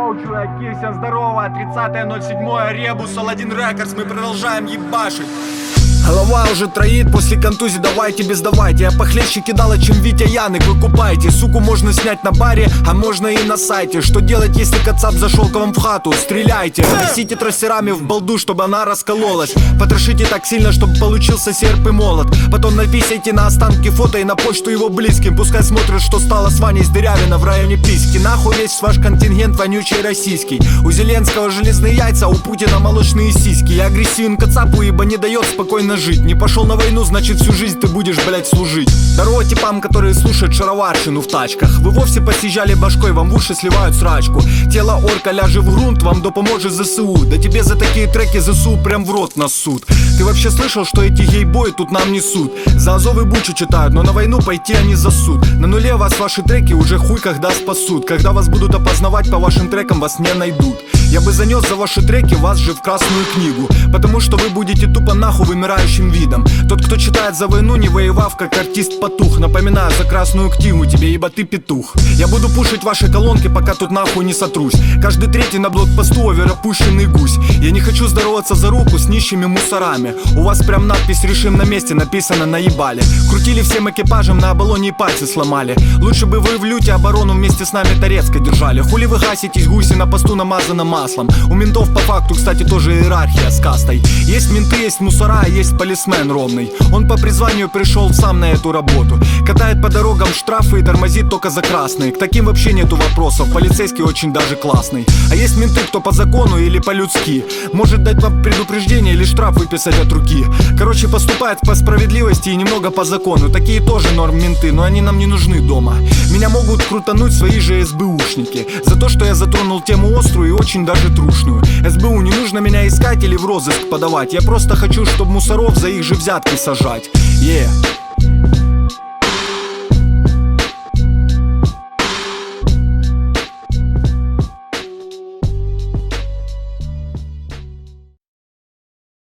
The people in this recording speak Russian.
Йоу, чуваки, всем здорово, 30.07, Ребус, Аладдин Рекордс, мы продолжаем ебашить. Голова уже троит после контузии, давайте без давайте. Я похлеще кидала, чем Витя Янык, выкупайте. Суку можно снять на баре, а можно и на сайте. Что делать, если кацап зашел к вам в хату? Стреляйте, трясите трассерами в балду, чтобы она раскололась. Потрошите так сильно, чтобы получился серп и молот. Потом написайте на останки фото и на почту его близким. Пускай смотрят, что стало с Ваней с Дырявина в районе Писки. Нахуй весь ваш контингент вонючий российский. У Зеленского железные яйца, у Путина молочные сиськи. Я агрессивен кацапу, ибо не дает спокойно жить. Не пошел на войну, значит всю жизнь ты будешь, блять, служить. Здорово типам, которые слушают шароварщину в тачках. Вы вовсе посъезжали башкой, вам в уши сливают срачку. Тело орка ляжет в грунт, вам допоможет ЗСУ. Да тебе за такие треки ЗСУ прям в рот насут. Ты вообще слышал, что эти гей-бои тут нам несут? За Азов и Бучу читают, но на войну пойти они засуд. На нуле вас ваши треки уже хуй когда спасут. Когда вас будут опознавать по вашим трекам, вас не найдут. Я бы занес за ваши треки вас же в Красную книгу, потому что вы будете тупо нахуй вымирающим видом. Тот, кто читает за войну, не воевав, как артист потух. Напоминаю за Красную книгу тебе, ибо ты петух. Я буду пушить ваши колонки, пока тут нахуй не сотрусь. Каждый третий на блокпосту оверопущенный гусь. Я не хочу здороваться за руку с нищими мусорами. У вас прям надпись «Решим на месте» написано наебали. Крутили всем экипажем, на оболоне и пальцы сломали. Лучше бы вы в люте оборону вместе с нами Торецкой держали. Хули вы гаситесь, гуси на посту намазано маслом. У ментов по факту, кстати, тоже иерархия с кастой. Есть менты, есть мусора, а есть полисмен ровный. Он по призванию пришел сам на эту работу. Катает по дорогам штрафы и тормозит только за красные. К таким вообще нету вопросов, полицейский очень даже классный. А есть менты, кто по закону или по-людски может дать вам предупреждение или штраф выписать от руки. Короче, поступает по справедливости и немного по закону. Такие тоже норм менты, но они нам не нужны дома. Меня могут крутануть свои же СБУшники за то, что я затронул тему острую и очень даже трушную. СБУ не нужно меня искать или в розыск подавать. Я просто хочу, чтобы мусоров за их же взятки сажать. Yeah.